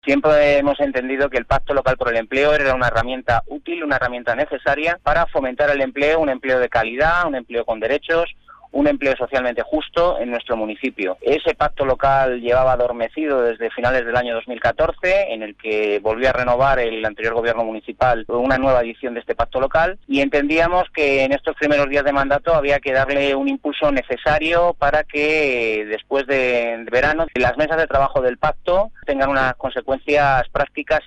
Siempre hemos entendido que el Pacto Local por el Empleo era una herramienta útil, una herramienta necesaria para fomentar el empleo, un empleo de calidad, un empleo con derechos, un empleo socialmente justo en nuestro municipio. Ese pacto local llevaba adormecido desde finales del año 2014, en el que volvió a renovar el anterior gobierno municipal una nueva edición de este pacto local, y entendíamos que en estos primeros días de mandato había que darle un impulso necesario para que después de verano las mesas de trabajo del pacto tengan unas consecuencias prácticas